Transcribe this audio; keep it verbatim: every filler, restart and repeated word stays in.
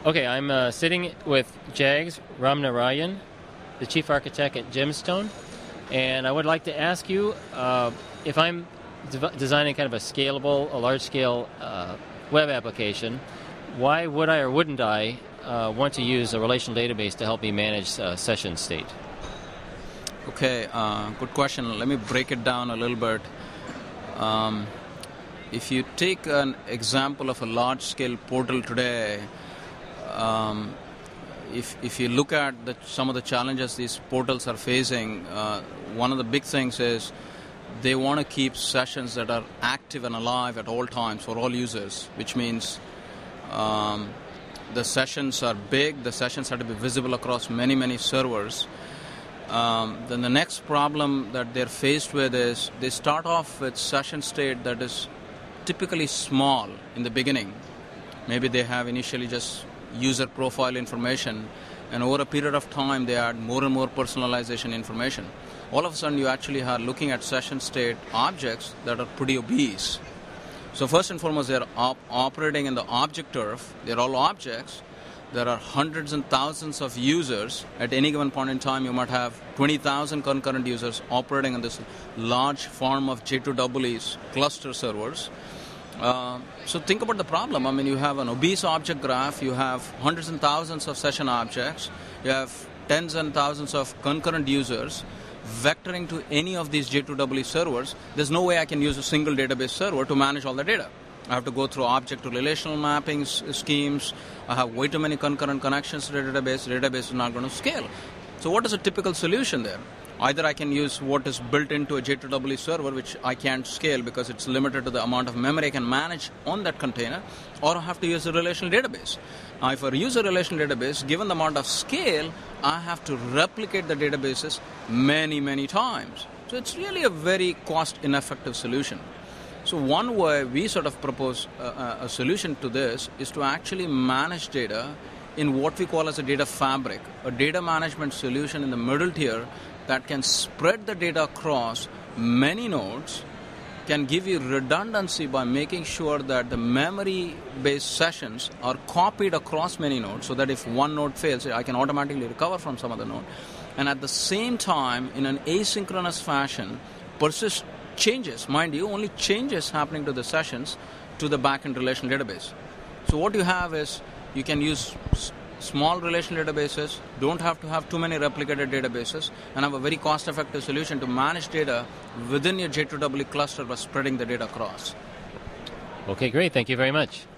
Okay, I'm uh, sitting with Jags Ramnarayan, the chief architect at Gemstone, and I would like to ask you uh, if I'm de- designing kind of a scalable, a large-scale uh, web application, why would I or wouldn't I uh, want to use a relational database to help me manage uh, session state? Okay, uh, good question. Let me break it down a little bit. Um, if you take an example of a large-scale portal today, um, if if you look at the, some of the challenges these portals are facing, uh, one of the big things is they want to keep sessions that are active and alive at all times for all users, which means um, the sessions are big, the sessions have to be visible across many, many servers. Um, then the next problem that they're faced with is they start off with session state that is typically small in the beginning. Maybe they have initially just user profile information, and over a period of time they add more and more personalization information. All of a sudden you actually are looking at session state objects that are pretty obese. So first and foremost, they're op- operating in the object turf. They're all objects. There are hundreds and thousands of users. At any given point in time, you might have twenty thousand concurrent users operating on this large form of J two E Es cluster servers. Uh, so think about the problem. I mean, you have an obese object graph, you have hundreds and thousands of session objects, you have tens and thousands of concurrent users vectoring to any of these J two E E servers. There's no way I can use a single database server to manage all the data. I have to go through object to relational mapping schemes. I have way too many concurrent connections to the database. The database is not going to scale. So what is a typical solution there? Either I can use what is built into a J two E E server, which I can't scale because it's limited to the amount of memory I can manage on that container, or I have to use a relational database. Now, if I use a relational database, given the amount of scale, I have to replicate the databases many, many times. So it's really a very cost-ineffective solution. So one way we sort of propose a, a solution to this is to actually manage data in what we call as a data fabric, a data management solution in the middle tier that can spread the data across many nodes, can give you redundancy by making sure that the memory-based sessions are copied across many nodes so that if one node fails, I can automatically recover from some other node. And at the same time, in an asynchronous fashion, persist changes, mind you, only changes happening to the sessions to the backend relational database. So what you have is you can use s- small relational databases, don't have to have too many replicated databases, and have a very cost-effective solution to manage data within your J two E E cluster by spreading the data across. Okay, great. Thank you very much.